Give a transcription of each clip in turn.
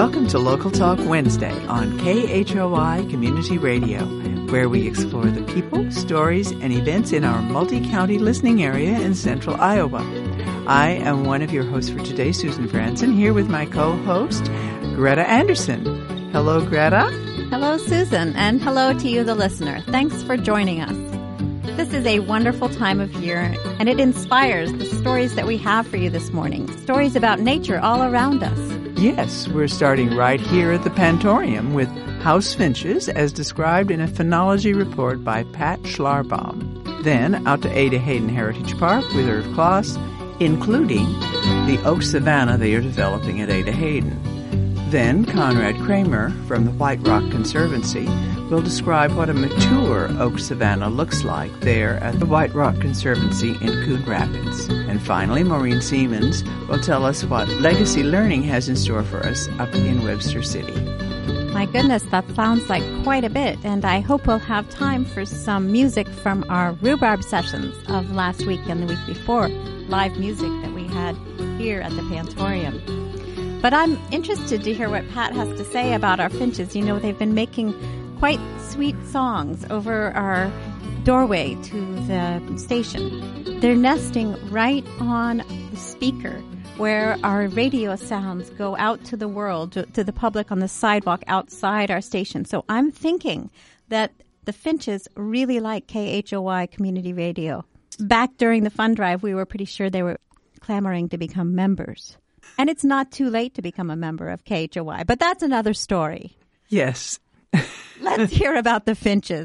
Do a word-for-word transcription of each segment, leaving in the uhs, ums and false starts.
Welcome to Local Talk Wednesday on K H O I Community Radio, where we explore the people, stories, and events in our multi-county listening area in central Iowa. I am one of your hosts for today, Susan Franzen, here with my co-host, Greta Anderson. Hello, Greta. Hello, Susan, and hello to you, the listener. Thanks for joining us. This is a wonderful time of year, and it inspires the stories that we have for you this morning, stories about nature all around us. Yes, we're starting right here at the Pantorium with house finches as described in a phenology report by Pat Schlarbaum. Then out to Ada Hayden Heritage Park with Irv Kloss, including the oak savanna they are developing at Ada Hayden. Then Conrad Kramer from the White Rock Conservancy will describe what a mature oak savanna looks like there at the White Rock Conservancy in Coon Rapids. And finally, Maureen Siemens will tell us what Legacy Learning has in store for us up in Webster City. My goodness, that sounds like quite a bit, and I hope we'll have time for some music from our rhubarb sessions of last week and the week before, live music that we had here at the Pantorium. But I'm interested to hear what Pat has to say about our finches. You know, they've been making quite sweet songs over our doorway to the station. They're nesting right on the speaker where our radio sounds go out to the world, to, to the public on the sidewalk outside our station. So I'm thinking that the finches really like K H O I Community Radio. Back during the fund drive, we were pretty sure they were clamoring to become members. And it's not too late to become a member of K H O I, but that's another story. Yes. Let's hear about the finches.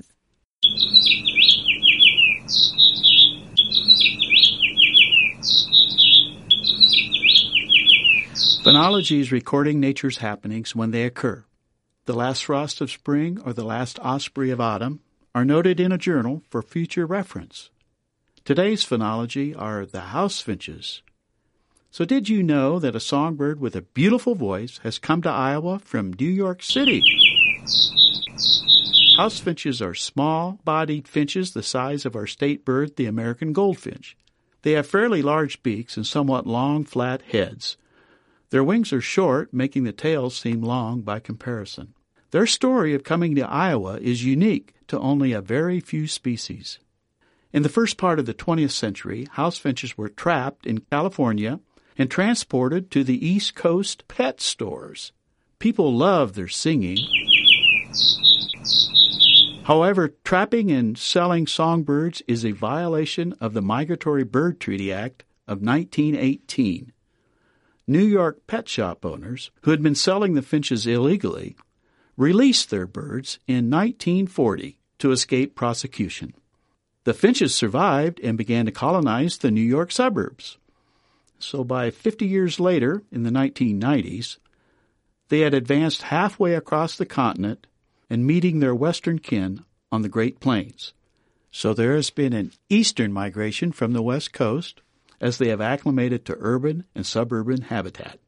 Phenology is recording nature's happenings when they occur. The last frost of spring or the last osprey of autumn are noted in a journal for future reference. Today's phenology are the house finches. So did you know that a songbird with a beautiful voice has come to Iowa from New York City? House finches are small-bodied finches the size of our state bird, the American goldfinch. They have fairly large beaks and somewhat long, flat heads. Their wings are short, making the tails seem long by comparison. Their story of coming to Iowa is unique to only a very few species. In the first part of the twentieth century, house finches were trapped in California and transported to the East Coast pet stores. People love their singing. However, trapping and selling songbirds is a violation of the Migratory Bird Treaty Act of nineteen eighteen. New York pet shop owners, who had been selling the finches illegally, released their birds in nineteen forty to escape prosecution. The finches survived and began to colonize the New York suburbs. So by fifty years later, in the nineteen nineties, they had advanced halfway across the continent and meeting their western kin on the Great Plains. So there has been an eastern migration from the west coast as they have acclimated to urban and suburban habitat.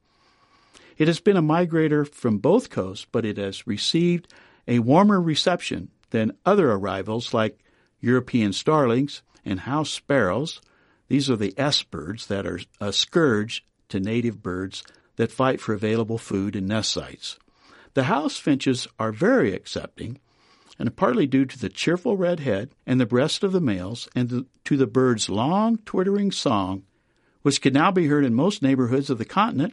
It has been a migrator from both coasts, but it has received a warmer reception than other arrivals like European starlings and house sparrows. These are the S birds that are a scourge to native birds that fight for available food and nest sites. The house finches are very accepting, and partly due to the cheerful red head and the breast of the males and to the bird's long twittering song, which can now be heard in most neighborhoods of the continent.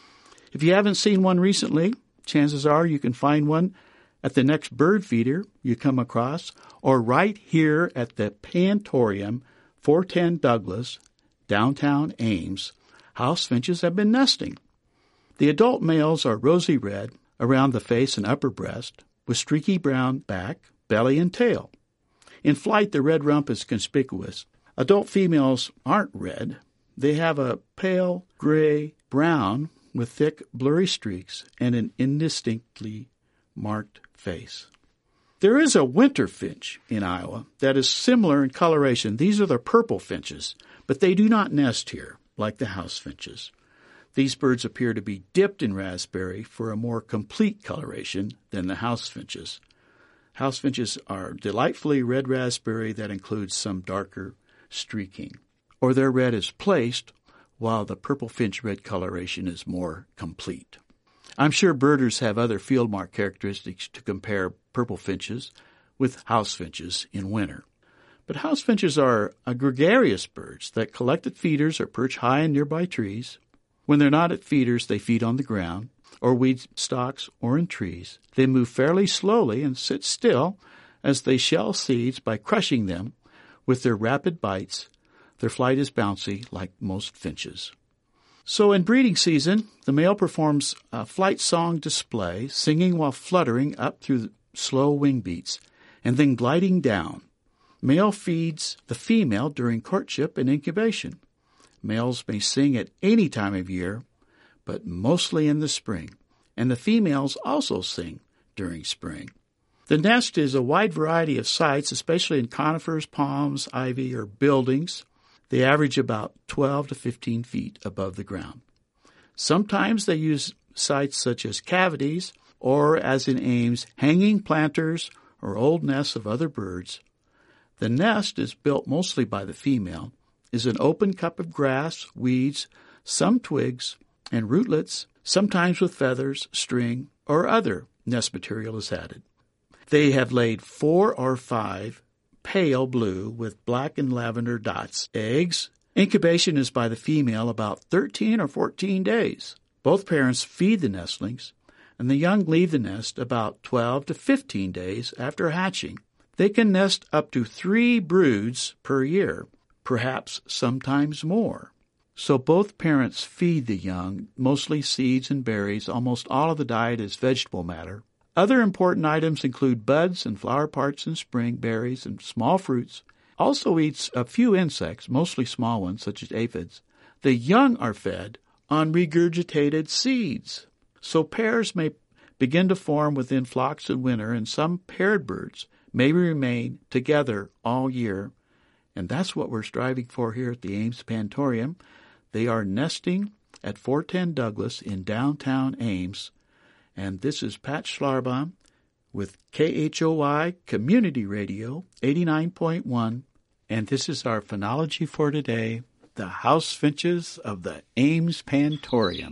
If you haven't seen one recently, chances are you can find one at the next bird feeder you come across, or right here at the Pantorium, four ten Douglas, downtown Ames. House finches have been nesting. The adult males are rosy red around the face and upper breast, with streaky brown back, belly, and tail. In flight, the red rump is conspicuous. Adult females aren't red. They have a pale gray-brown with thick, blurry streaks and an indistinctly marked face. There is a winter finch in Iowa that is similar in coloration. These are the purple finches, but they do not nest here like the house finches. These birds appear to be dipped in raspberry for a more complete coloration than the house finches. House finches are delightfully red raspberry that includes some darker streaking, or their red is placed while the purple finch red coloration is more complete. I'm sure birders have other field mark characteristics to compare purple finches with house finches in winter. But house finches are a gregarious birds that collect at feeders or perch high in nearby trees. When they're not at feeders, they feed on the ground, or weed stalks, or in trees. They move fairly slowly and sit still as they shell seeds by crushing them with their rapid bites. Their flight is bouncy, like most finches. So in breeding season, the male performs a flight song display, singing while fluttering up through slow wing beats, and then gliding down. Male feeds the female during courtship and incubation. Males may sing at any time of year, but mostly in the spring, and the females also sing during spring. The nest is a wide variety of sites, especially in conifers, palms, ivy, or buildings. They average about twelve to fifteen feet above the ground. Sometimes they use sites such as cavities, or, as in Ames, hanging planters or old nests of other birds. The nest is built mostly by the female, is an open cup of grass, weeds, some twigs, and rootlets, sometimes with feathers, string, or other nest material is added. They have laid four or five pale blue with black and lavender dots eggs. Incubation is by the female about thirteen or fourteen days. Both parents feed the nestlings, and the young leave the nest about twelve to fifteen days after hatching. They can nest up to three broods per year, perhaps sometimes more. So both parents feed the young, mostly seeds and berries. Almost all of the diet is vegetable matter. Other important items include buds and flower parts in spring, berries, and small fruits. Also eats a few insects, mostly small ones, such as aphids. The young are fed on regurgitated seeds. So pairs may begin to form within flocks in winter, and some paired birds may remain together all year. And that's what we're striving for here at the Ames Pantorium. They are nesting at four ten Douglas in downtown Ames. And this is Pat Schlarbaum with K H O I Community Radio eighty-nine point one. And this is our phenology for today, the house finches of the Ames Pantorium.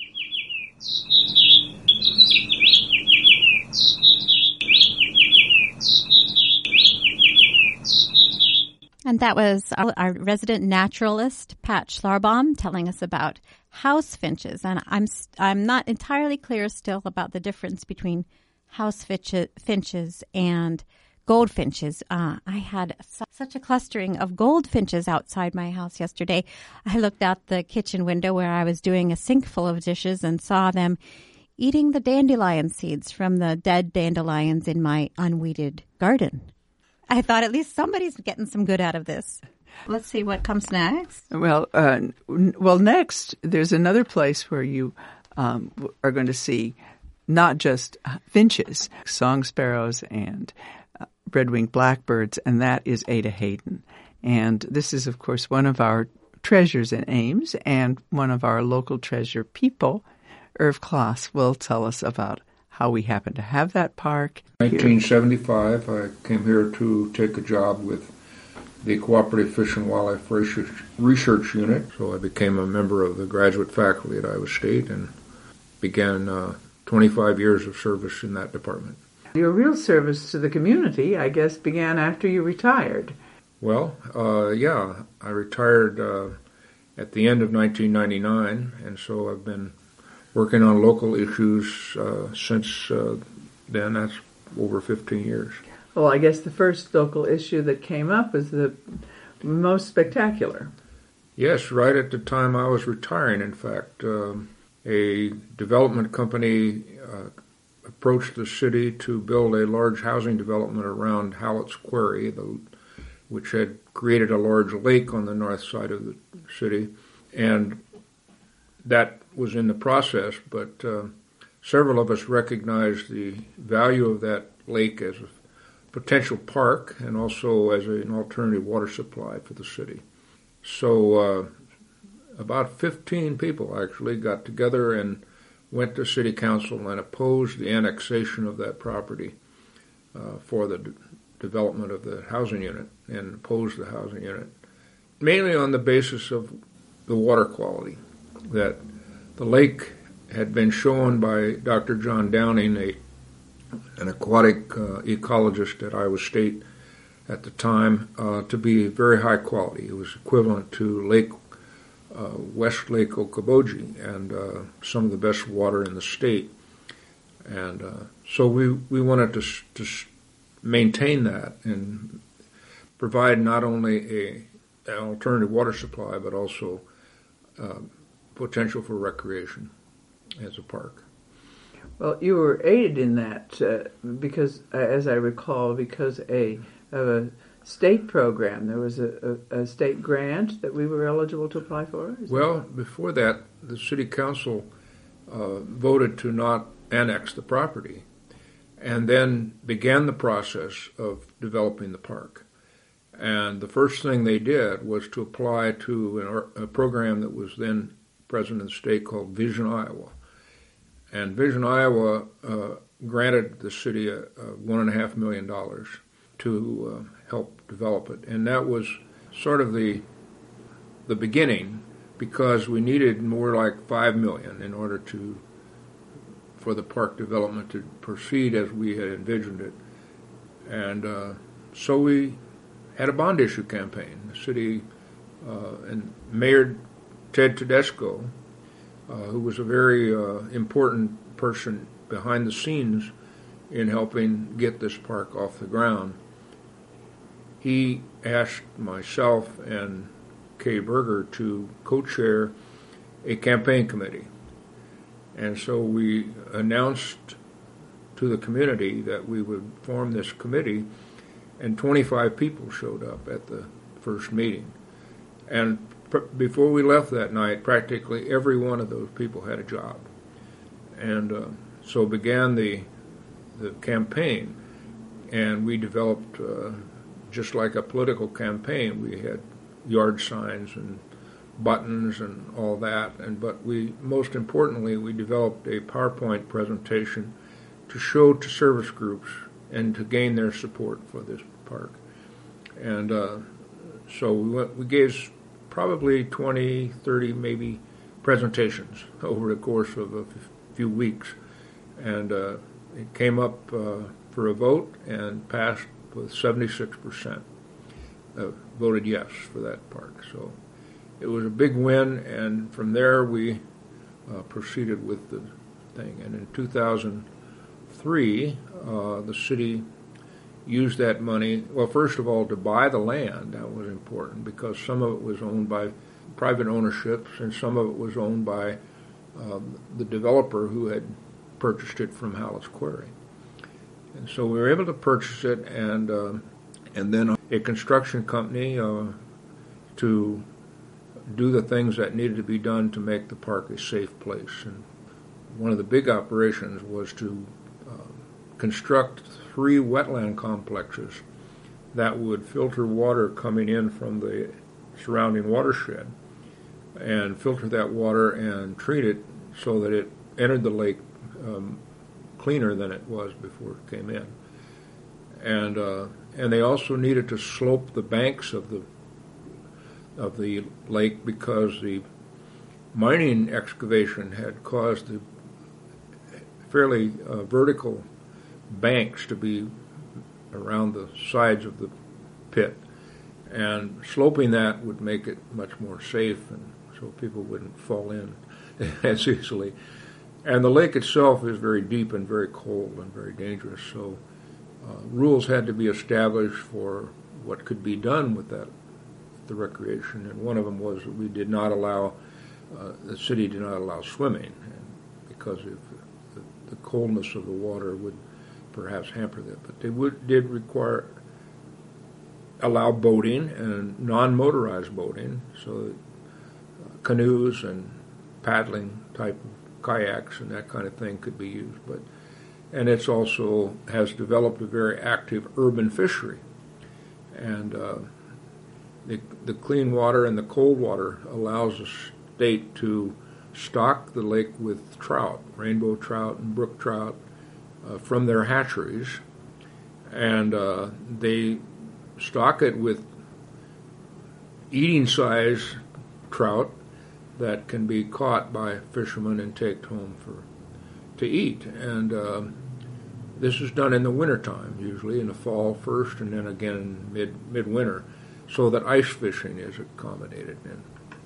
And that was our, our resident naturalist, Pat Schlarbaum, telling us about house finches. And I'm I'm not entirely clear still about the difference between house finches and goldfinches. Uh, I had su- such a clustering of goldfinches outside my house yesterday. I looked out the kitchen window where I was doing a sink full of dishes and saw them eating the dandelion seeds from the dead dandelions in my unweeded garden. I thought at least somebody's getting some good out of this. Let's see what comes next. Well, uh, well, next, there's another place where you um, are going to see not just finches, song sparrows, and uh, red-winged blackbirds, and that is Ada Hayden. And this is, of course, one of our treasures in Ames, and one of our local treasure people. Irv Kloss will tell us about how we happen to have that park. nineteen seventy-five, I came here to take a job with the Cooperative Fish and Wildlife Research, Research Unit. So I became a member of the graduate faculty at Iowa State and began uh, twenty-five years of service in that department. Your real service to the community, I guess, began after you retired. Well, uh, yeah, I retired uh, at the end of nineteen ninety-nine, and so I've been working on local issues uh, since uh, then. That's over fifteen years. Well, I guess the first local issue that came up was the most spectacular. Yes, right at the time I was retiring, in fact. Um, a development company uh, approached the city to build a large housing development around Hallett's Quarry, the, which had created a large lake on the north side of the city. And that was in the process, but uh, several of us recognized the value of that lake as a potential park and also as an alternative water supply for the city. So uh, about fifteen people actually got together and went to city council and opposed the annexation of that property uh, for the d- development of the housing unit, and opposed the housing unit, mainly on the basis of the water quality, that the lake had been shown by Doctor John Downing, a, an aquatic uh, ecologist at Iowa State at the time, uh, to be very high quality. It was equivalent to Lake uh, West Lake Okoboji and uh, some of the best water in the state. And uh, so we, we wanted to, to maintain that and provide not only a, an alternative water supply, but also uh, potential for recreation as a park. Well, you were aided in that uh, because, uh, as I recall, because a of a state program. There was a, a, a state grant that we were eligible to apply for? Is well, before that, the city council uh, voted to not annex the property and then began the process of developing the park. And the first thing they did was to apply to an, a program that was then present in the state called Vision Iowa. And Vision Iowa uh, granted the city a, a one and a half million dollars to uh, help develop it. And that was sort of the the beginning, because we needed more like five million in order to for the park development to proceed as we had envisioned it. And uh, so we had a bond issue campaign. The city uh, and Mayor Ted Tedesco, uh, who was a very uh, important person behind the scenes in helping get this park off the ground, he asked myself and Kay Berger to co-chair a campaign committee. And so we announced to the community that we would form this committee, and twenty-five people showed up at the first meeting. And pr- before we left that night, practically every one of those people had a job. And uh, so began the the campaign, and we developed, uh, just like a political campaign, we had yard signs and buttons and all that, and but we, most importantly, we developed a PowerPoint presentation to show to service groups and to gain their support for this park. And uh, so we, went, we gave probably twenty, thirty maybe presentations over the course of a f- few weeks, and uh, it came up uh, for a vote and passed with seventy-six percent uh, voted yes for that park. So it was a big win, and from there we uh, proceeded with the thing. And in two thousand three, uh, the city used that money, well, first of all, to buy the land. That was important because some of it was owned by private ownerships and some of it was owned by um, the developer who had purchased it from Hallett's Quarry. And so we were able to purchase it, and uh, and then a construction company uh, to do the things that needed to be done to make the park a safe place. And one of the big operations was to uh, construct three wetland complexes that would filter water coming in from the surrounding watershed and filter that water and treat it so that it entered the lake um, cleaner than it was before it came in. And uh, and they also needed to slope the banks of the of the lake because the mining excavation had caused the fairly uh, vertical banks to be around the sides of the pit, and sloping that would make it much more safe, and so people wouldn't fall in as easily. And the lake itself is very deep and very cold and very dangerous, so uh, rules had to be established for what could be done with that, the recreation, and one of them was that we did not allow, uh, the city did not allow swimming, because if the, the coldness of the water would perhaps hamper that. But they would did require, allow boating and non-motorized boating, so that uh, canoes and paddling type of kayaks and that kind of thing could be used. But and it's also has developed a very active urban fishery, and uh, the the clean water and the cold water allows the state to stock the lake with trout, rainbow trout and brook trout, uh, from their hatcheries, and uh, they stock it with eating size trout that can be caught by fishermen and taken home for to eat. And uh, this is done in the wintertime, usually in the fall first, and then again in mid midwinter, so that ice fishing is accommodated in.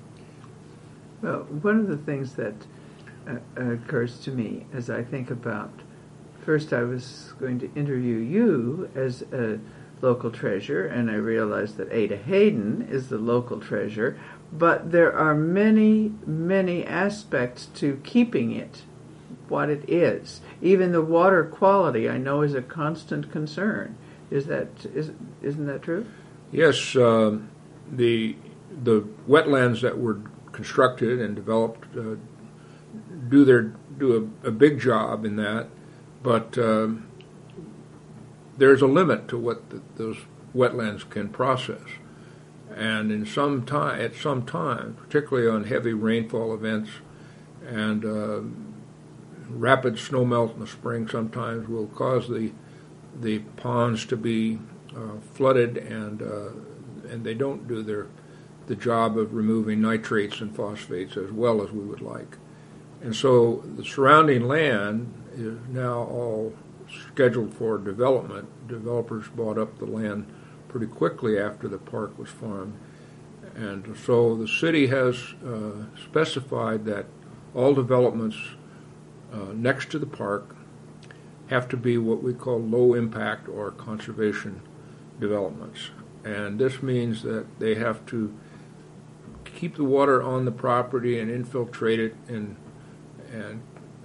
Well, one of the things that uh, occurs to me as I think about, first I was going to interview you as a local treasure, and I realized that Ada Hayden is the local treasure, but there are many, many aspects to keeping it what it is. Even the water quality, I know, is a constant concern. Is that is isn't that true? Yes, uh, the the wetlands that were constructed and developed uh, do their do a, a big job in that, but um, there's a limit to what the, those wetlands can process. And in some time, at some time, particularly on heavy rainfall events and uh, rapid snowmelt in the spring, sometimes will cause the the ponds to be uh, flooded, and uh, and they don't do their the job of removing nitrates and phosphates as well as we would like. And so the surrounding land is now all scheduled for development. Developers bought up the land pretty quickly after the park was formed. And so the city has uh, specified that all developments uh, next to the park have to be what we call low impact or conservation developments. And this means that they have to keep the water on the property and infiltrate it and and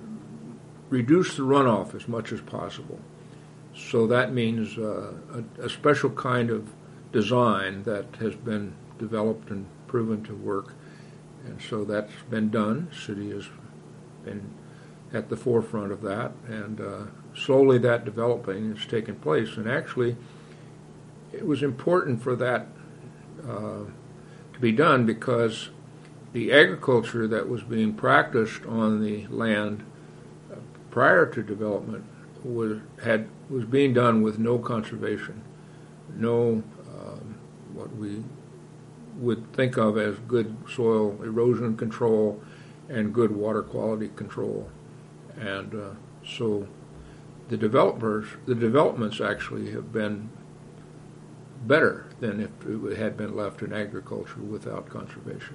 reduce the runoff as much as possible. So that means uh, a, a special kind of design that has been developed and proven to work. And so that's been done. The city has been at the forefront of that, and uh, slowly that developing has taken place. And actually, it was important for that uh, to be done because the agriculture that was being practiced on the land uh, prior to development was had was being done with no conservation, no um, what we would think of as good soil erosion control and good water quality control. And uh, so the developers, the developments actually have been better than if it had been left in agriculture without conservation.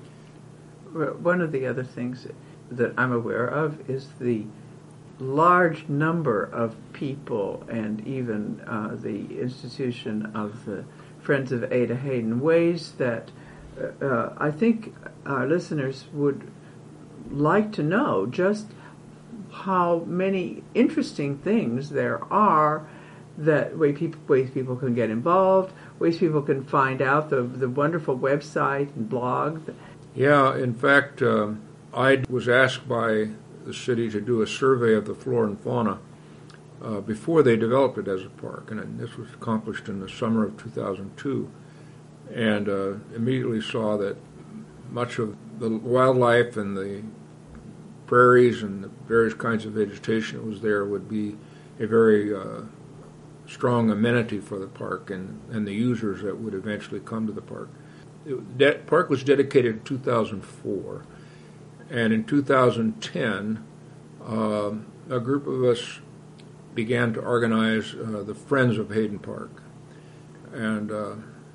One of the other things that I'm aware of is the large number of people, and even uh, the institution of the Friends of Ada Hayden, ways that uh, I think our listeners would like to know just how many interesting things there are, that way people, ways people can get involved, ways people can find out the the wonderful website and blog. Yeah, in fact, uh, I was asked by the city to do a survey of the flora and fauna uh, before they developed it as a park, and this was accomplished in the summer of two thousand two, and uh, immediately saw that much of the wildlife and the prairies and the various kinds of vegetation that was there would be a very uh, strong amenity for the park and, and the users that would eventually come to the park. The park was dedicated in two thousand four, and in two thousand ten, uh, a group of us began to organize uh, the Friends of Hayden Park. And uh,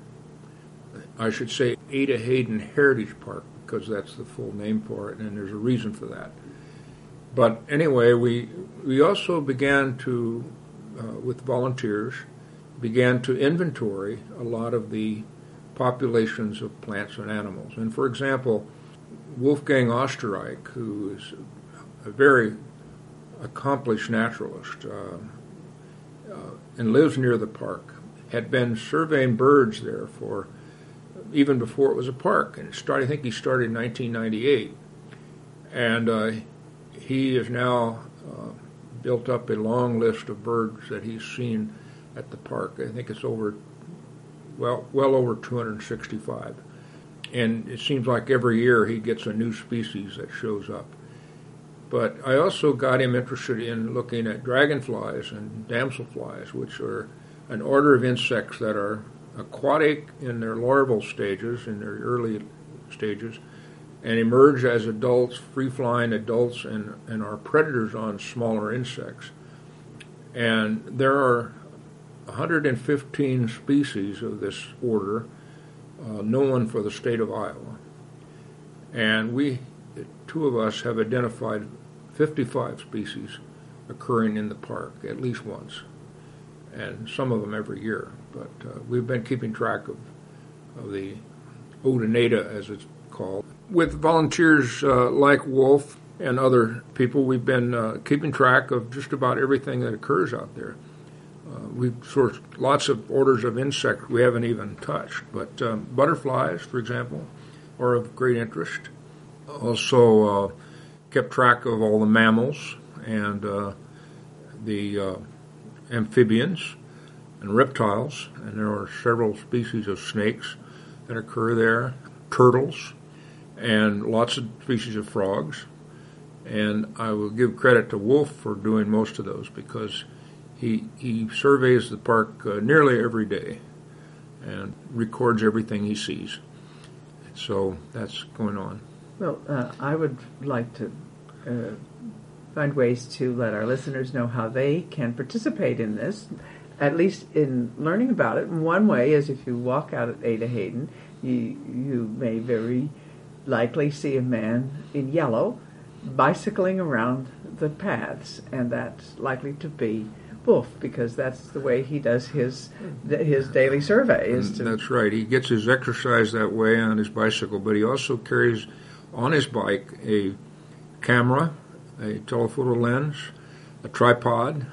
I should say Ada Hayden Heritage Park, because that's the full name for it, and there's a reason for that. But anyway, we we also began to, uh, with volunteers, began to inventory a lot of the populations of plants and animals. And for example, Wolfgang Osterreich, who is a very accomplished naturalist uh, uh, and lives near the park, had been surveying birds there for even before it was a park. And it started, I think he started in nineteen ninety-eight. And uh, he has now uh, built up a long list of birds that he's seen at the park. I think it's over Well, well over two hundred sixty-five. And it seems like every year he gets a new species that shows up. But I also got him interested in looking at dragonflies and damselflies, which are an order of insects that are aquatic in their larval stages, in their early stages, and emerge as adults, free-flying adults, and, and are predators on smaller insects. And there are one hundred fifteen species of this order uh, known for the state of Iowa. And we, the two of us, have identified fifty-five species occurring in the park at least once, and some of them every year. But uh, we've been keeping track of, of the Odonata, as it's called. With volunteers uh, like Wolf and other people, we've been uh, keeping track of just about everything that occurs out there. Uh, we've sourced lots of orders of insects we haven't even touched, but um, butterflies, for example, are of great interest. Also uh, kept track of all the mammals and uh, the uh, amphibians and reptiles, and there are several species of snakes that occur there, turtles, and lots of species of frogs. And I will give credit to Wolf for doing most of those, because he he surveys the park uh, nearly every day and records everything he sees. So that's going on. Well, uh, I would like to uh, find ways to let our listeners know how they can participate in this, at least in learning about it. And one way is if you walk out at Ada Hayden, you, you may very likely see a man in yellow bicycling around the paths, and that's likely to be Wolf, because that's the way he does his his daily survey. Is to that's right. He gets his exercise that way on his bicycle, but he also carries on his bike a camera, a telephoto lens, a tripod,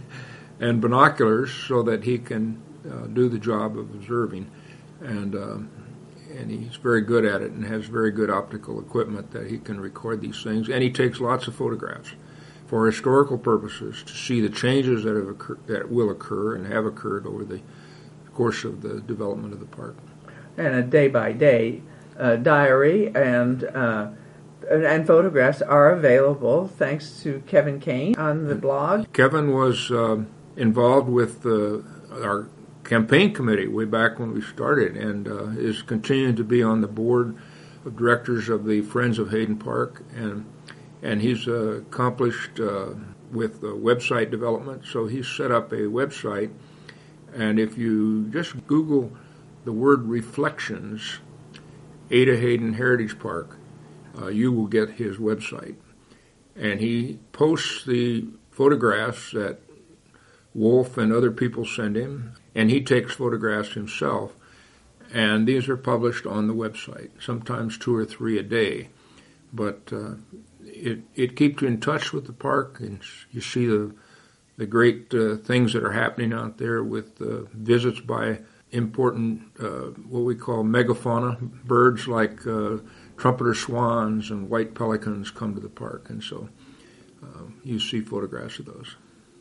and binoculars, so that he can uh, do the job of observing. And uh, and he's very good at it, and has very good optical equipment that he can record these things. And he takes lots of photographs for historical purposes, to see the changes that have occur- that will occur and have occurred over the course of the development of the park. And a day-by-day uh, diary and uh, and photographs are available thanks to Kevin Kane on the blog. Kevin was uh, involved with uh, our campaign committee way back when we started, and uh, is continuing to be on the board of directors of the Friends of Hayden Park, and and he's uh, accomplished uh, with uh, website development. So he's set up a website, and if you just Google the word Reflections, Ada Hayden Heritage Park, uh, you will get his website. And he posts the photographs that Wolf and other people send him, and he takes photographs himself, and these are published on the website, sometimes two or three a day. But uh, it it keeps you in touch with the park, and you see the the great uh, things that are happening out there with uh, visits by important uh, what we call megafauna birds, like uh, trumpeter swans and white pelicans come to the park, and so uh, you see photographs of those.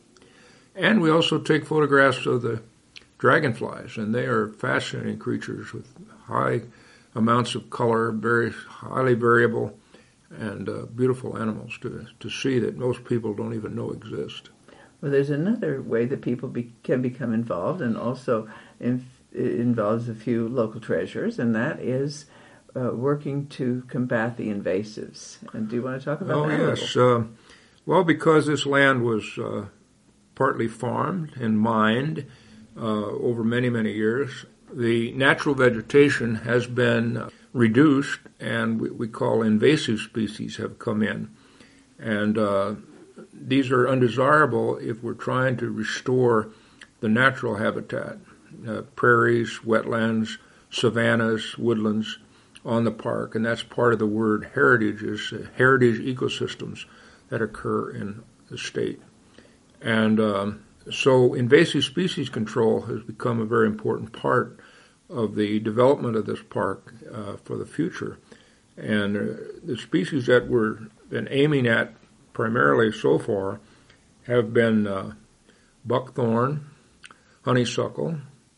And we also take photographs of the dragonflies, and they are fascinating creatures with high amounts of color, very highly variable, and uh, beautiful animals to to see that most people don't even know exist. Well, there's another way that people be, can become involved, and also in, it involves a few local treasures, and that is uh, working to combat the invasives. And do you want to talk about oh, that? Oh, yes. Uh, well, because this land was uh, partly farmed and mined uh, over many, many years, the natural vegetation has been reduced, and we, we call invasive species have come in. And uh, these are undesirable if we're trying to restore the natural habitat, uh, prairies, wetlands, savannas, woodlands on the park. And that's part of the word heritage, is uh, heritage ecosystems that occur in the state. And um, so invasive species control has become a very important part of the development of this park uh, for the future. And uh, the species that we've been aiming at primarily so far have been uh, buckthorn, honeysuckle,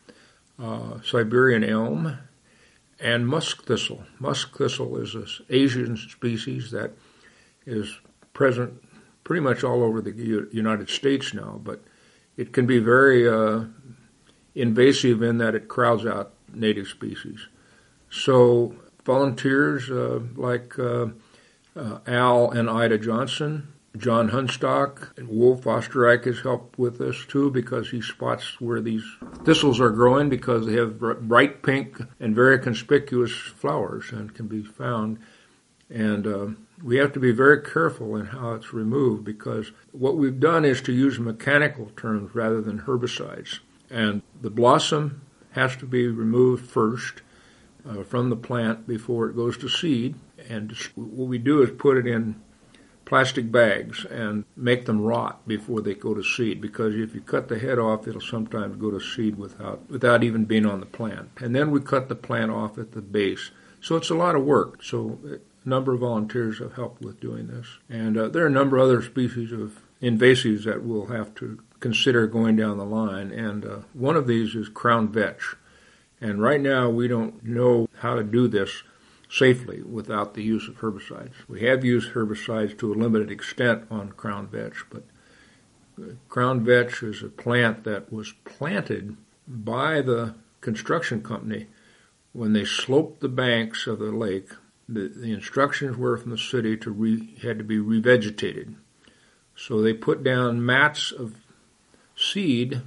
uh, Siberian elm, and musk thistle. Musk thistle is an Asian species that is present pretty much all over the U- United States now, but it can be very uh, invasive in that it crowds out native species. So volunteers uh, like uh, uh, Al and Ida Johnson, John Hunstock, and Wolf Osterreich has helped with this too because he spots where these thistles are growing because they have bright pink and very conspicuous flowers and can be found. And uh, we have to be very careful in how it's removed because what we've done is to use mechanical terms rather than herbicides. And the blossom has to be removed first uh, from the plant before it goes to seed. And what we do is put it in plastic bags and make them rot before they go to seed because if you cut the head off, it'll sometimes go to seed without without even being on the plant. And then we cut the plant off at the base. So it's a lot of work. So a number of volunteers have helped with doing this. And uh, there are a number of other species of invasives that we'll have to consider going down the line. And uh, one of these is crown vetch. And right now we don't know how to do this safely without the use of herbicides. We have used herbicides to a limited extent on crown vetch, but crown vetch is a plant that was planted by the construction company when they sloped the banks of the lake. The, the instructions were from the city to re, had to be revegetated. So they put down mats of seed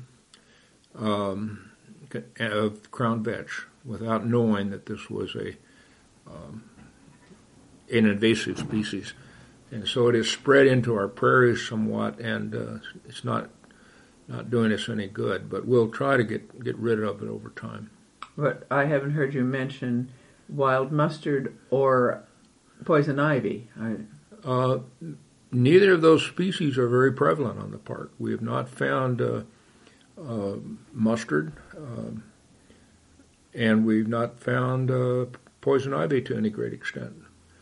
um, of crown vetch without knowing that this was a um, an invasive species. And so it is spread into our prairies somewhat, and uh, it's not not doing us any good. But we'll try to get, get rid of it over time. But I haven't heard you mention wild mustard or poison ivy. I... Uh, neither of those species are very prevalent on the park. We have not found uh, uh, mustard, uh, and we've not found uh, poison ivy to any great extent.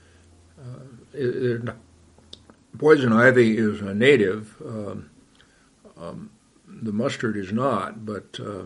Uh, it, it, poison ivy is a native. Um, um, the mustard is not, but uh,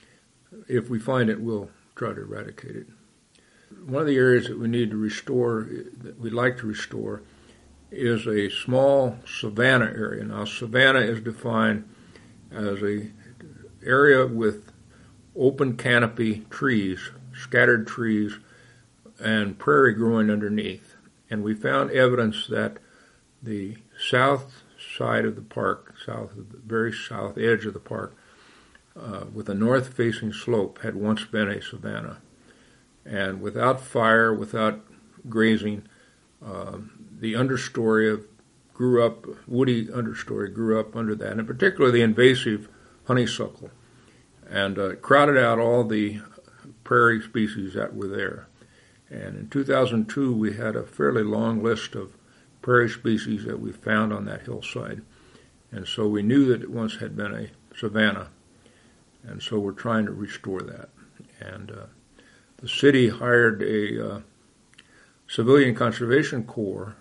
if we find it, we'll try to eradicate it. One of the areas that we need to restore, that we'd like to restore, is a small savanna area. Now, savanna is defined as a area with open canopy trees, scattered trees, and prairie growing underneath. And we found evidence that the south side of the park, south of the very south edge of the park, uh, with a north-facing slope, had once been a savanna. And without fire, without grazing, uh, the understory of grew up, woody understory grew up under that, and particularly the invasive honeysuckle, and uh, crowded out all the prairie species that were there. And in two thousand two, we had a fairly long list of prairie species that we found on that hillside. And so we knew that it once had been a savanna. And so we're trying to restore that. And uh, the city hired a uh, civilian conservation corps.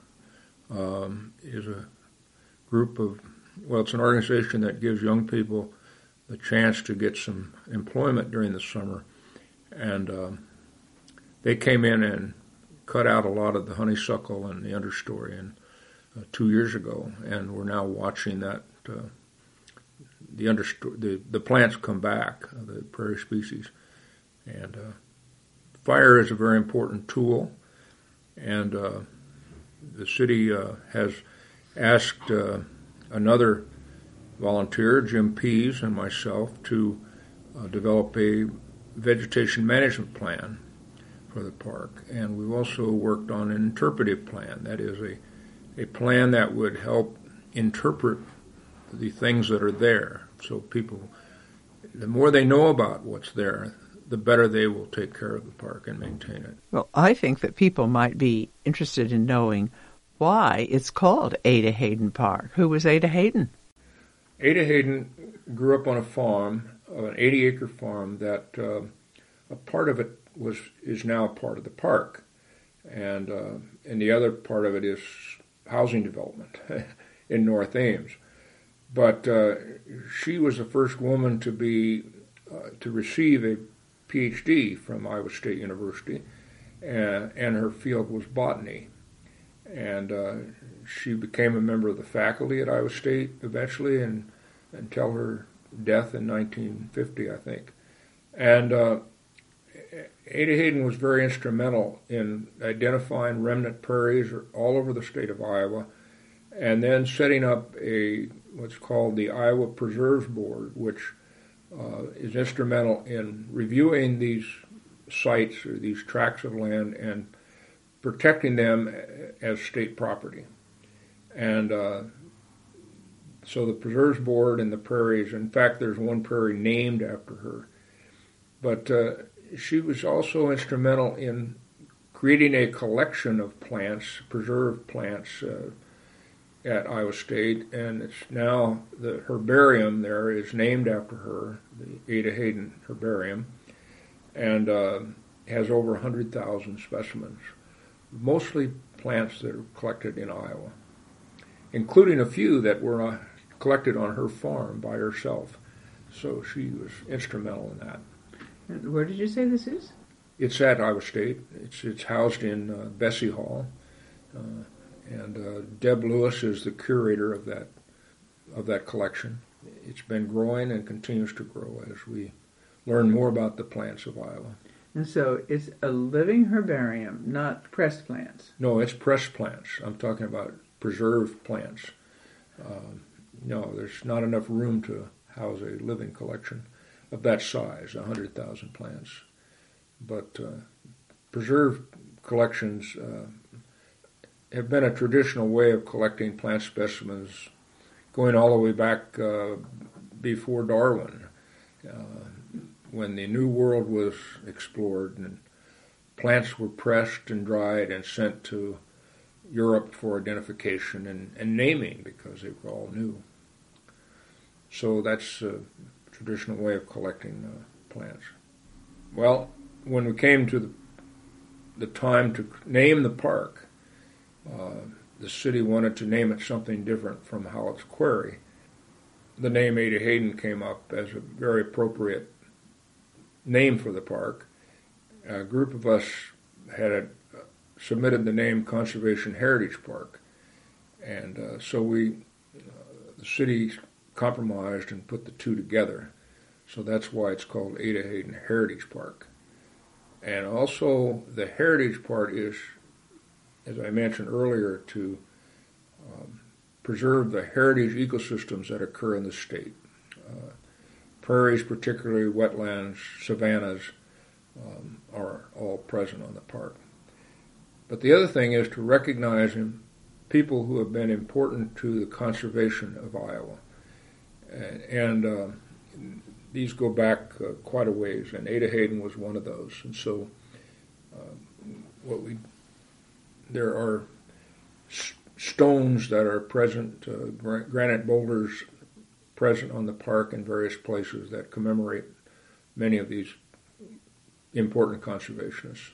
Um, is a group of, well, it's an organization that gives young people the chance to get some employment during the summer. And um, they came in and cut out a lot of the honeysuckle and the understory and, uh, two years ago, and we're now watching that uh, the understory, the, the plants come back, uh, the prairie species. And uh, fire is a very important tool, and uh, the city uh, has asked uh, another volunteer, Jim Pease, and myself to uh, develop a vegetation management plan for the park. And we've also worked on an interpretive plan. That is a, a plan that would help interpret the things that are there. So people, the more they know about what's there, the better they will take care of the park and maintain it. Well, I think that people might be interested in knowing why it's called Ada Hayden Park. Who was Ada Hayden? Ada Hayden grew up on a farm, an eighty-acre farm that uh, a part of it was is now part of the park, and uh, and the other part of it is housing development in North Ames. But uh, she was the first woman to be uh, to receive a P H D from Iowa State University, and, and her field was botany. And uh, she became a member of the faculty at Iowa State eventually, and until her death in nineteen fifty, I think. And uh, Ada Hayden was very instrumental in identifying remnant prairies all over the state of Iowa, and then setting up a what's called the Iowa Preserves Board, which uh, is instrumental in reviewing these sites or these tracts of land and protecting them as state property. And uh, so the Preserves Board and the prairies, in fact, there's one prairie named after her. But uh, she was also instrumental in creating a collection of plants, preserved plants, uh, at Iowa State, and it's now the herbarium there is named after her, the Ada Hayden Herbarium, and uh, has over one hundred thousand specimens, mostly plants that are collected in Iowa, including a few that were uh, collected on her farm by herself. So she was instrumental in that. And where did you say this is? It's at Iowa State. It's it's housed in uh, Bessie Hall, uh, and uh, Deb Lewis is the curator of that of that collection. It's been growing and continues to grow as we learn more about the plants of Iowa. And so it's a living herbarium, not pressed plants. No, it's pressed plants. I'm talking about preserved plants. Um, no, there's not enough room to house a living collection of that size, one hundred thousand plants. But uh, preserved collections uh, have been a traditional way of collecting plant specimens going all the way back uh, before Darwin, uh, when the New World was explored and plants were pressed and dried and sent to Europe for identification and, and naming because they were all new. So that's a traditional way of collecting uh, plants. Well, when we came to the, the time to name the park, uh, the city wanted to name it something different from Howlett's Quarry. The name Ada Hayden came up as a very appropriate name for the park. A group of us had a, uh, submitted the name Conservation Heritage Park, and uh, so we, uh, the city compromised and put the two together. So that's why it's called Ada Hayden Heritage Park. And also the heritage part is, as I mentioned earlier, to um, preserve the heritage ecosystems that occur in the state. Uh, prairies, particularly wetlands, savannas, um, are all present on the park. But the other thing is to recognize people who have been important to the conservation of Iowa. And, and uh, these go back uh, quite a ways, and Ada Hayden was one of those. And so uh, what we there are s- stones that are present, uh, gra- granite boulders present on the park in various places that commemorate many of these important conservationists.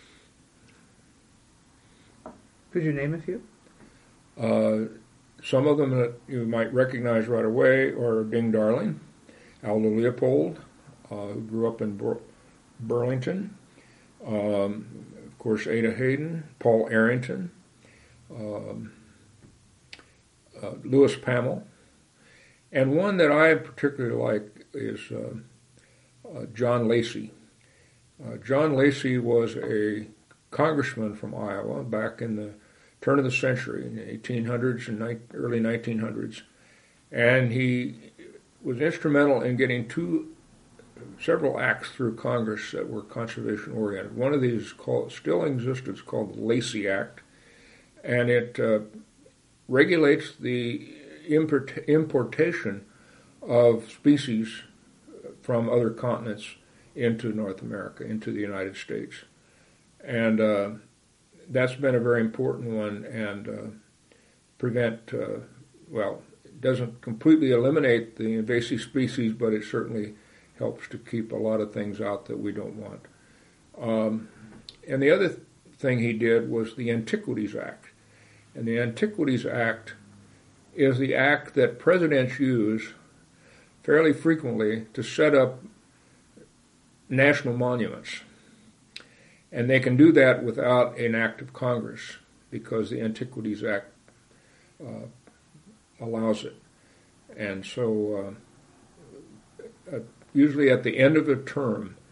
Could you name a few? Uh, some of them that you might recognize right away are Ding Darling, Aldo Leopold, uh, who grew up in Bur- Burlington, um, of course Ada Hayden, Paul Arrington, um, uh, Louis Pamel, and one that I particularly like is uh, uh, John Lacey. Uh, John Lacey was a congressman from Iowa back in the turn of the century, in the eighteen hundreds and ni- early nineteen hundreds, and he was instrumental in getting two, several acts through Congress that were conservation-oriented. One of these called, still exists, it's called the Lacey Act, and it uh, regulates the import, importation of species from other continents into North America, into the United States. And uh, that's been a very important one, and uh, prevent, uh, well, it doesn't completely eliminate the invasive species, but it certainly helps to keep a lot of things out that we don't want. Um, and the other th- thing he did was the Antiquities Act. And the Antiquities Act is the act that presidents use fairly frequently to set up national monuments. And they can do that without an act of Congress because the Antiquities Act uh, allows it. And so uh, uh, usually at the end of a term,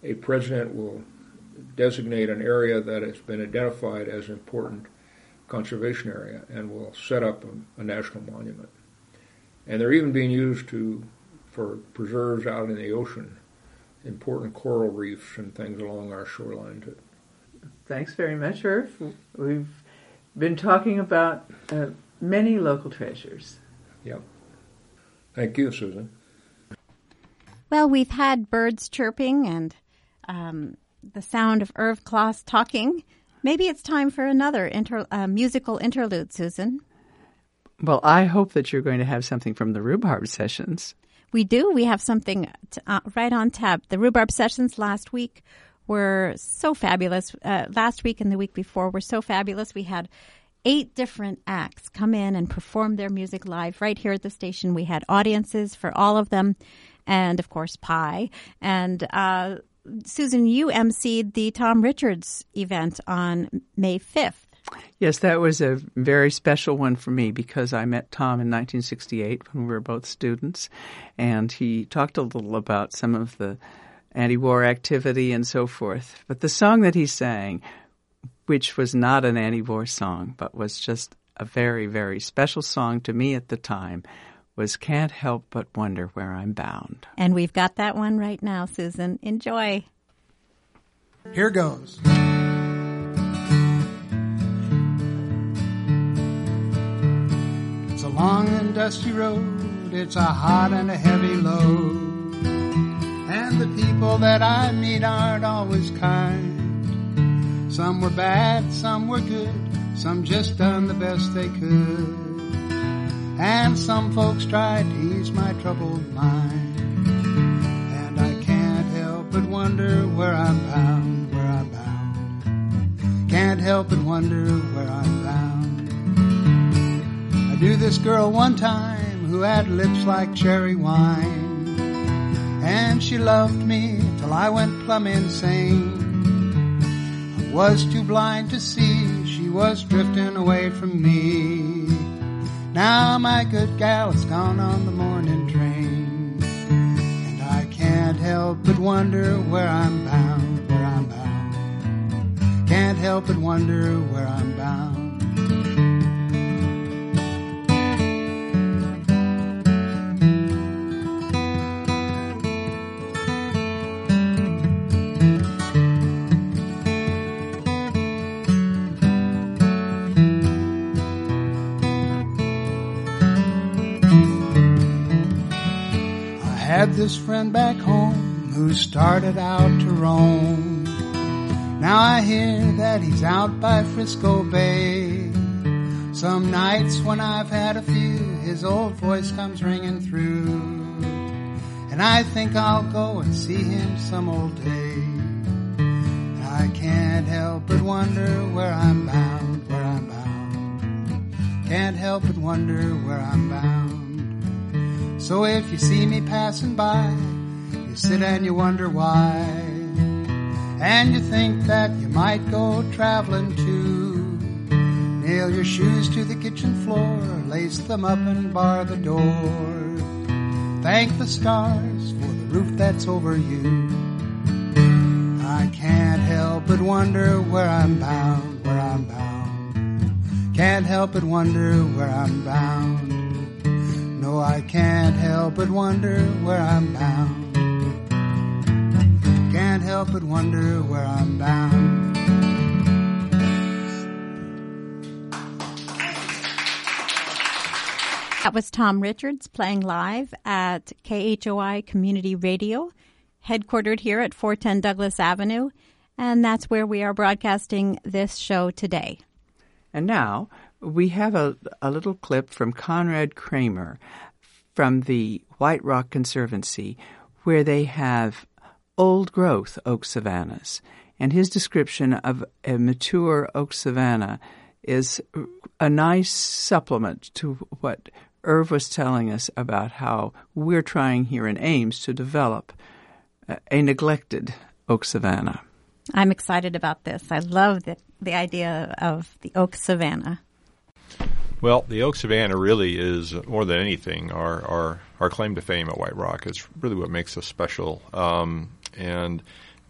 a president will designate an area that has been identified as an important conservation area and will set up a, a national monument. And they're even being used to for preserves out in the ocean, important coral reefs and things along our shoreline too. Thanks very much, Irv. We've been talking about uh, many local treasures. Yep. Thank you, Susan. Well, we've had birds chirping and um, the sound of Irv Kloss talking. Maybe it's time for another inter- uh, musical interlude, Susan. Well, I hope that you're going to have something from the Rhubarb Sessions. We do. We have something to, uh, right on tap. The Rhubarb Sessions last week were so fabulous. Uh, last week and the week before were so fabulous. We had eight different acts come in and perform their music live right here at the station. We had audiences for all of them and, of course, pie. And uh, Susan, you emceed the Tom Richards event on May fifth. Yes, that was a very special one for me because I met Tom in nineteen sixty-eight when we were both students, and he talked a little about some of the anti-war activity and so forth. But the song that he sang, which was not an anti-war song but was just a very, very special song to me at the time, was Can't Help But Wonder Where I'm Bound. And we've got that one right now, Susan. Enjoy. Here goes. It's a long and dusty road, it's a hot and a heavy load, and the people that I meet aren't always kind. Some were bad, some were good, some just done the best they could, and some folks tried to ease my troubled mind. And I can't help but wonder where I'm bound, where I'm bound. Can't help but wonder where I'm bound. I knew this girl one time who had lips like cherry wine, and she loved me till I went plumb insane. I was too blind to see she was drifting away from me. Now my good gal is gone on the morning train, and I can't help but wonder where I'm bound, where I'm bound. Can't help but wonder where I'm bound. Had this friend back home who started out to roam. Now I hear that he's out by Frisco Bay. Some nights when I've had a few, his old voice comes ringing through, and I think I'll go and see him some old day. And I can't help but wonder where I'm bound, where I'm bound. Can't help but wonder where I'm bound. So if you see me passing by, you sit and you wonder why, and you think that you might go traveling too. Nail your shoes to the kitchen floor, lace them up and bar the door. Thank the stars for the roof that's over you. I can't help but wonder where I'm bound, where I'm bound. Can't help but wonder where I'm bound. No, I can't help but wonder where I'm bound. Can't help but wonder where I'm bound. That was Tom Richards playing live at K H O I Community Radio, headquartered here at four ten Douglas Avenue, and that's where we are broadcasting this show today. And now we have a, a little clip from Conrad Kramer from the White Rock Conservancy, where they have old-growth oak savannas. And his description of a mature oak savanna is a nice supplement to what Irv was telling us about how we're trying here in Ames to develop a neglected oak savanna. I'm excited about this. I love the, the idea of the oak savanna. Well, the oak savanna really is, more than anything, our, our, our claim to fame at White Rock. It's really what makes us special. Um, and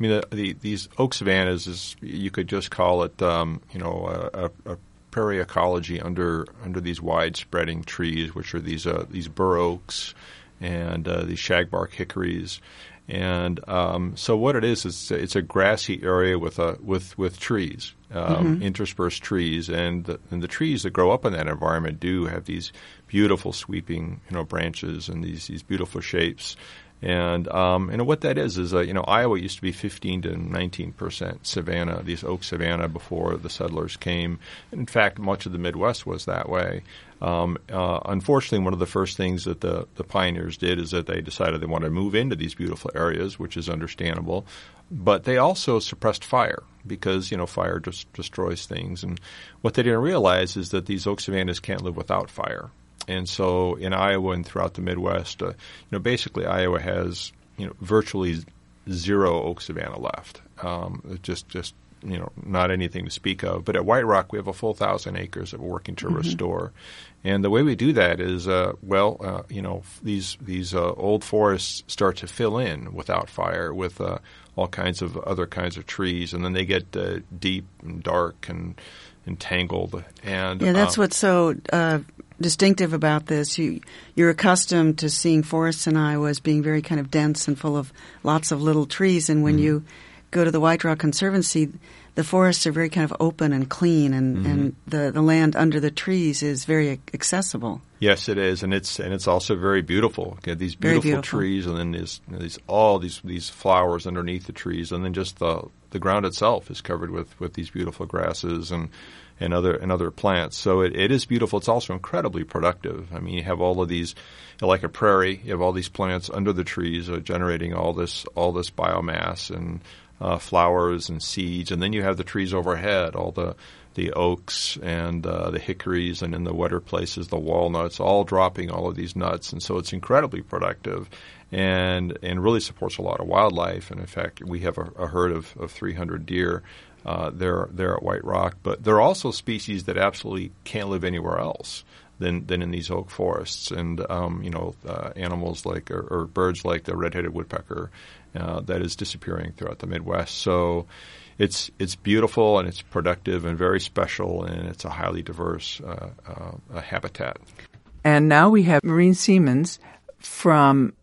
I mean, the, the, these oak savannas is, you could just call it, um, you know, a, a prairie ecology under under these wide spreading trees, which are these uh, these bur oaks and uh, these shagbark hickories. And um, so what it is is it's a grassy area with a with with trees, um, mm-hmm. interspersed trees, and the, and the trees that grow up in that environment do have these beautiful sweeping, you know, branches and these these beautiful shapes. And um, and what that is is uh, you know, Iowa used to be fifteen to nineteen percent savanna, these oak savanna, before the settlers came. In fact, much of the Midwest was that way. Um, uh, unfortunately, one of the first things that the, the pioneers did is that they decided they wanted to move into these beautiful areas, which is understandable. But they also suppressed fire because, you know, fire just destroys things. And what they didn't realize is that these oak savannas can't live without fire. And so in Iowa and throughout the Midwest, uh, you know, basically Iowa has, you know, virtually zero oak savanna left. Um, just, just, you know, not anything to speak of. But at White Rock, we have a full thousand acres that we're working to mm-hmm. restore. And the way we do that is, uh, well, uh, you know, these these uh, old forests start to fill in without fire with uh, all kinds of other kinds of trees, and then they get uh, deep and dark and, and tangled. And yeah, that's um, what's so uh, distinctive about this. You you're accustomed to seeing forests in Iowa as being very kind of dense and full of lots of little trees, and when mm-hmm. you go to the White Rock Conservancy, the forests are very kind of open and clean, and, mm-hmm. and the, the land under the trees is very accessible. Yes, it is, and it's and it's also very beautiful. You have these beautiful, beautiful. trees, and then there's, you know, these all these these flowers underneath the trees, and then just the the ground itself is covered with, with these beautiful grasses and and other and other plants. So it, it is beautiful. It's also incredibly productive. I mean, you have all of these, you know, like a prairie. You have all these plants under the trees uh, generating all this all this biomass and Uh, flowers and seeds, and then you have the trees overhead, all the the oaks and uh, the hickories, and in the wetter places the walnuts, all dropping all of these nuts, and so it's incredibly productive, and and really supports a lot of wildlife. And in fact, we have a, a herd of, of three hundred deer uh, there there at White Rock, but there are also species that absolutely can't live anywhere else than than in these oak forests, and um, you know, uh, animals like or, or birds like the red-headed woodpecker. Uh, that is disappearing throughout the Midwest. So it's it's beautiful and it's productive and very special, and it's a highly diverse uh, uh, habitat. And now we have Maureen Siemens from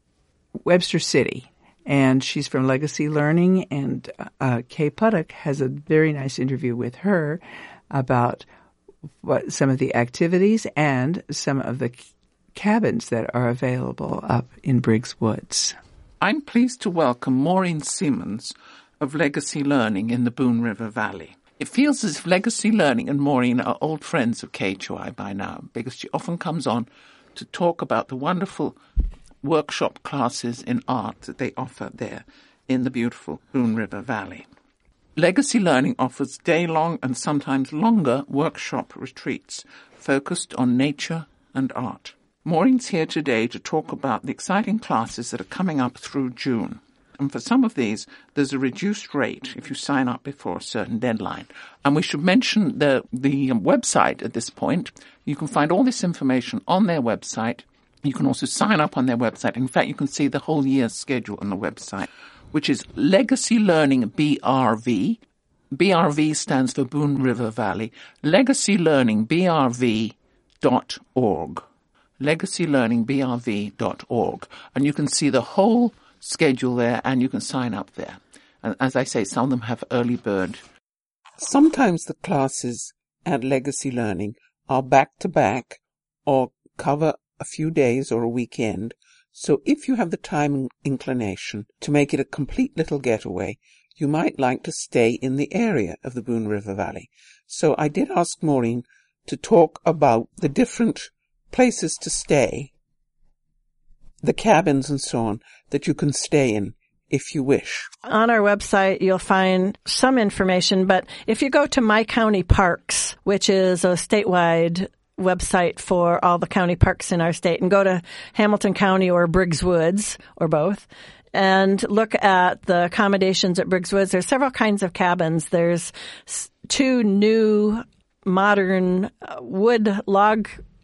Webster City, and she's from Legacy Learning, and uh, Kay Puttock has a very nice interview with her about what some of the activities and some of the cabins that are available up in Briggs Woods. I'm pleased to welcome Maureen Siemens of Legacy Learning in the Boone River Valley. It feels as if Legacy Learning and Maureen are old friends of K H O I by now, because she often comes on to talk about the wonderful workshop classes in art that they offer there in the beautiful Boone River Valley. Legacy Learning offers day-long and sometimes longer workshop retreats focused on nature and art. Maureen's here today to talk about the exciting classes that are coming up through June. And for some of these, there's a reduced rate if you sign up before a certain deadline. And we should mention the, the website at this point. You can find all this information on their website. You can also sign up on their website. In fact, you can see the whole year's schedule on the website, which is Legacy Learning B R V. B R V stands for Boone River Valley. Legacy Learning B R V dot org. legacy learning b r v dot org, and you can see the whole schedule there, and you can sign up there. And as I say, some of them have early bird. Sometimes the classes at Legacy Learning are back-to-back or cover a few days or a weekend, so if you have the time and inclination to make it a complete little getaway, you might like to stay in the area of the Boone River Valley. So I did ask Maureen to talk about the different places to stay, the cabins and so on, that you can stay in if you wish. On our website, you'll find some information, but if you go to My County Parks, which is a statewide website for all the county parks in our state, and go to Hamilton County or Briggs Woods, or both, and look at the accommodations at Briggs Woods, there's several kinds of cabins. There's two new modern wood log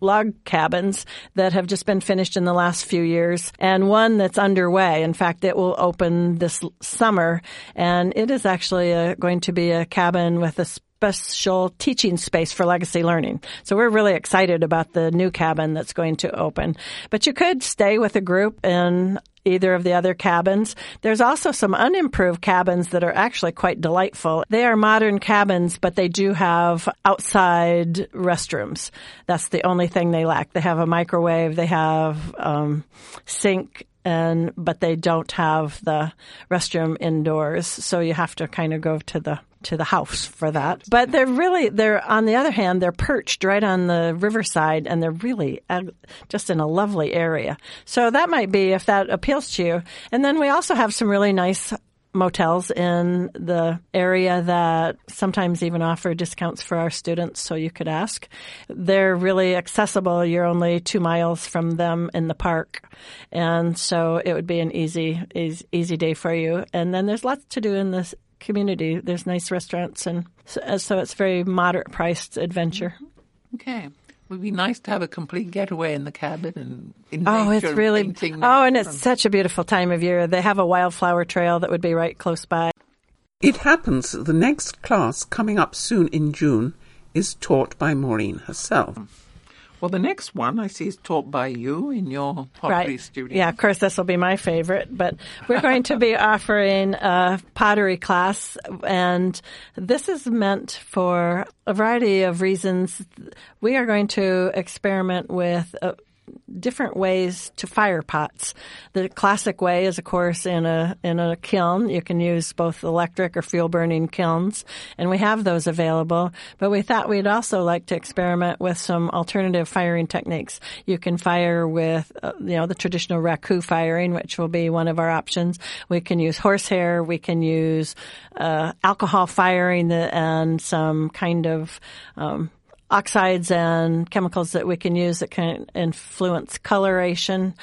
log cabins that have just been finished in the last few years, and one that's underway. In fact, it will open this summer, and it is actually a, going to be a cabin with a special teaching space for legacy learning. So we're really excited about the new cabin that's going to open. But you could stay with a group in either of the other cabins. There's also some unimproved cabins that are actually quite delightful. They are modern cabins, but they do have outside restrooms. That's the only thing they lack. They have a microwave, they have um sink, and but they don't have the restroom indoors. So you have to kind of go to the to the house for that. But they're really, they're, on the other hand, they're perched right on the riverside, and they're really uh, just in a lovely area. So that might be, if that appeals to you. And then we also have some really nice motels in the area that sometimes even offer discounts for our students, so you could ask. They're really accessible. You're only two miles from them in the park, and so it would be an easy, easy, easy day for you. And then there's lots to do in this community. There's nice restaurants, and so, so it's very moderate priced adventure. Okay. It would be nice to have a complete getaway in the cabin and in oh, nature it's really painting. Oh, and it's such a beautiful time of year. They have a wildflower trail that would be right close by. It happens that the next class coming up soon in June is taught by Maureen herself. Well, the next one I see is taught by you in your pottery right. studio. Yeah, of course, this will be my favorite. But we're going to be offering a pottery class, and this is meant for a variety of reasons. We are going to experiment with uh, different ways to fire pots. The classic way is, of course, in a in a kiln. You can use both electric or fuel-burning kilns, and we have those available. But we thought we'd also like to experiment with some alternative firing techniques. You can fire with, uh, you know, the traditional raku firing, which will be one of our options. We can use horsehair. We can use uh, alcohol firing and some kind of um oxides and chemicals that we can use that can influence coloration,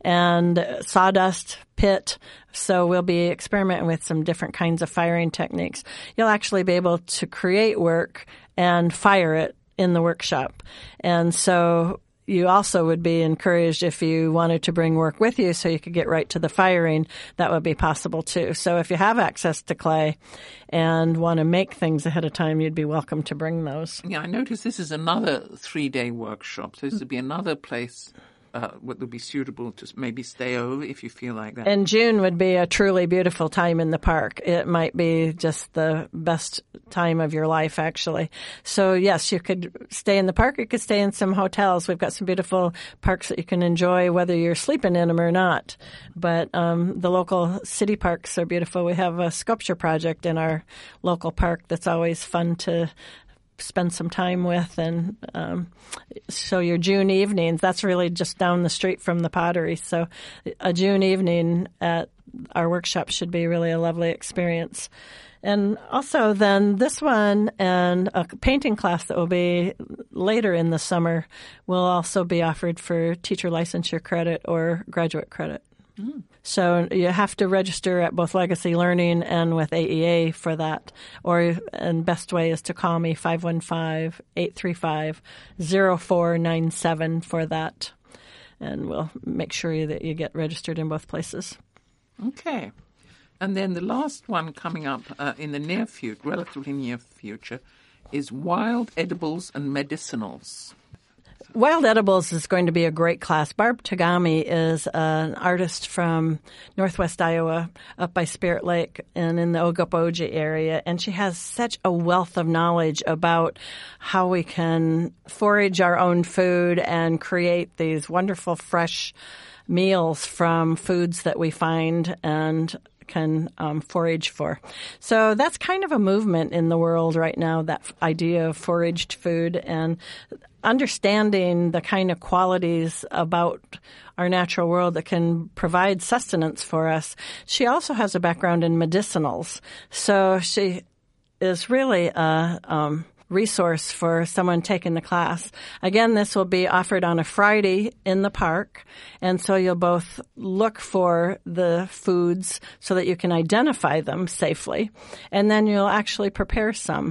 and sawdust, pit. So we'll be experimenting with some different kinds of firing techniques. You'll actually be able to create work and fire it in the workshop. And so you also would be encouraged, if you wanted to bring work with you so you could get right to the firing, that would be possible too. So if you have access to clay and want to make things ahead of time, you'd be welcome to bring those. Yeah, I notice this is another three-day workshop, so this would be another place uh, what would be suitable to maybe stay over if you feel like that. And June would be a truly beautiful time in the park. It might be just the best time of your life, actually. So, yes, you could stay in the park. You could stay in some hotels. We've got some beautiful parks that you can enjoy, whether you're sleeping in them or not. But um, the local city parks are beautiful. We have a sculpture project in our local park that's always fun to spend some time with. And um, so your June evenings, that's really just down the street from the pottery. So a June evening at our workshop should be really a lovely experience. And also then this one and a painting class that will be later in the summer will also be offered for teacher licensure credit or graduate credit. Mm. So you have to register at both Legacy Learning and with A E A for that. Or, and best way is to call me five one five, eight three five, zero four nine seven for that. And we'll make sure that you get registered in both places. Okay. And then the last one coming up uh, in the near future, relatively near future, is wild edibles and medicinals. Wild Edibles is going to be a great class. Barb Tagami is an artist from northwest Iowa up by Spirit Lake and in the Ogopoge area, and she has such a wealth of knowledge about how we can forage our own food and create these wonderful fresh meals from foods that we find and can um, forage for. So that's kind of a movement in the world right now, that idea of foraged food and understanding the kind of qualities about our natural world that can provide sustenance for us. She also has a background in medicinals. So she is really a um, resource for someone taking the class. Again, this will be offered on a Friday in the park, and so you'll both look for the foods so that you can identify them safely, and then you'll actually prepare some.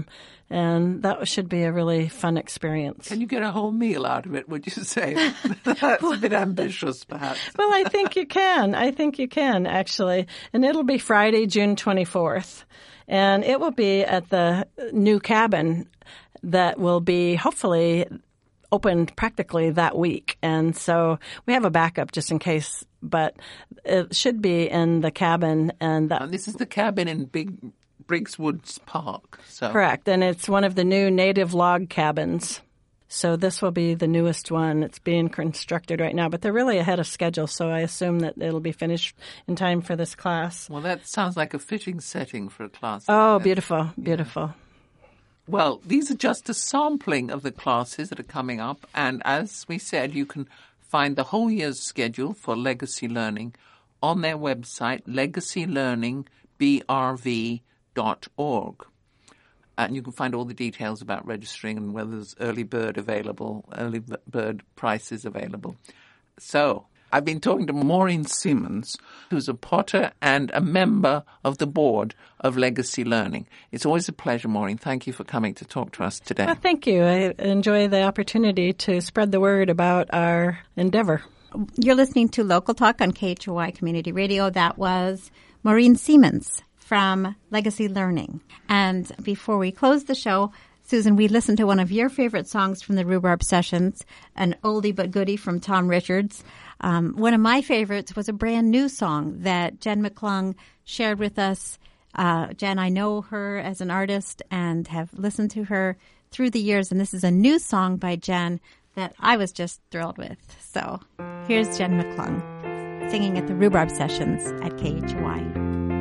And that should be a really fun experience. Can you get a whole meal out of it, would you say? That's a bit ambitious, perhaps. Well, I think you can. I think you can, actually. And it'll be Friday, June twenty-fourth. And it will be at the new cabin that will be hopefully opened practically that week. And so we have a backup just in case, but it should be in the cabin. And, that, and this is the cabin in Big Briggs Woods Park. So. Correct. And it's one of the new native log cabins. So this will be the newest one. It's being constructed right now, but they're really ahead of schedule, so I assume that it'll be finished in time for this class. Well, that sounds like a fitting setting for a class. Oh, like beautiful, beautiful. Yeah. Well, these are just a sampling of the classes that are coming up, and as we said, you can find the whole year's schedule for Legacy Learning on their website, legacy learning b r v dot org. And you can find all the details about registering and whether there's early bird available, early bird prices available. So I've been talking to Maureen Simmons, who's a potter and a member of the board of Legacy Learning. It's always a pleasure, Maureen. Thank you for coming to talk to us today. Well, thank you. I enjoy the opportunity to spread the word about our endeavor. You're listening to Local Talk on K H O Y Community Radio. That was Maureen Simmons from Legacy Learning. And before we close the show, Susan, we listened to one of your favorite songs from the Rhubarb Sessions, an oldie but goodie from Tom Richards. Um, one of my favorites was a brand new song that Jen McClung shared with us. Uh, Jen, I know her as an artist and have listened to her through the years, and this is a new song by Jen that I was just thrilled with. So here's Jen McClung singing at the Rhubarb Sessions at K H O Y.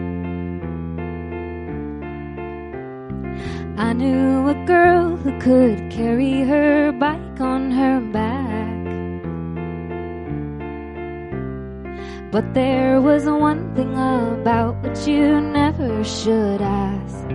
I knew a girl who could carry her bike on her back, but there was one thing about which you never should ask.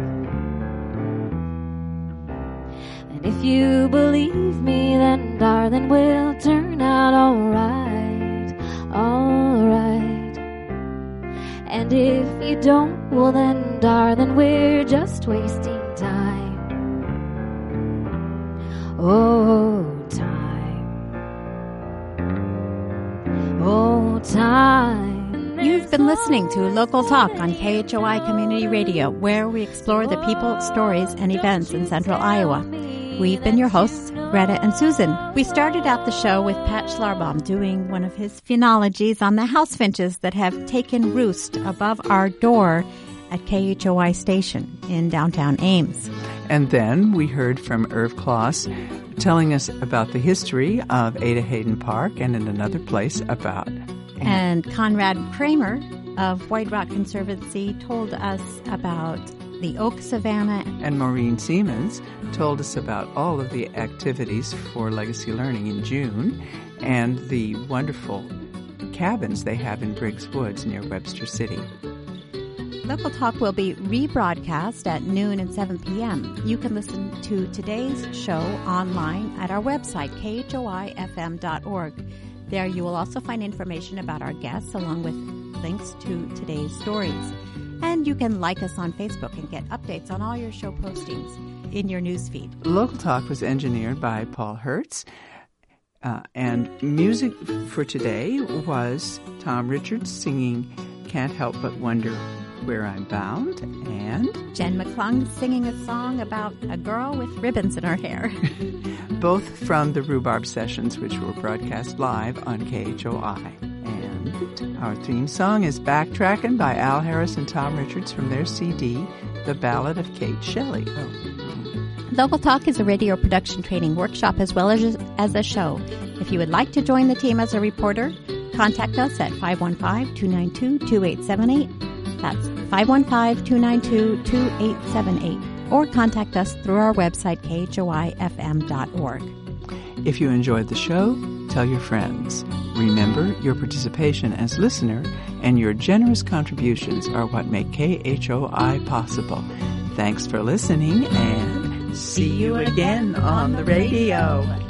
And if you believe me, then darling, we'll turn out alright, alright. And if you don't, well then darling, we're just wasting time. Oh, time. Oh, time. You've been listening to Local Talk on K H O I Community Radio, where we explore the people, stories, and events in central Iowa. We've been your hosts, Greta and Susan. We started out the show with Pat Schlarbaum doing one of his phenologies on the house finches that have taken roost above our door at K H O I Station in downtown Ames. And then we heard from Irv Kloss telling us about the history of Ada Hayden Park, and in another place about... And Conrad Kramer of White Rock Conservancy told us about the oak savanna. And Maureen Siemens told us about all of the activities for Legacy Learning in June and the wonderful cabins they have in Briggs Woods near Webster City. Local Talk will be rebroadcast at noon and seven p.m. You can listen to today's show online at our website, k h o i f m dot org. There you will also find information about our guests along with links to today's stories. And you can like us on Facebook and get updates on all your show postings in your newsfeed. Local Talk was engineered by Paul Hertz. Uh, and music for today was Tom Richards singing Can't Help But Wonder Where I'm Bound, and Jen McClung singing a song about a girl with ribbons in her hair. Both from the Rhubarb Sessions, which were broadcast live on K H O I. And our theme song is Backtrackin' by Al Harris and Tom Richards from their C D, The Ballad of Kate Shelley. Oh. Local Talk is a radio production training workshop as well as, as a show. If you would like to join the team as a reporter, contact us at five one five, two nine two, two eight seven eight. That's five one five, two nine two, two eight seven eight. Or contact us through our website, k h o i f m dot org. If you enjoyed the show, tell your friends. Remember, your participation as listener and your generous contributions are what make K H O I possible. Thanks for listening, and see you again on the radio.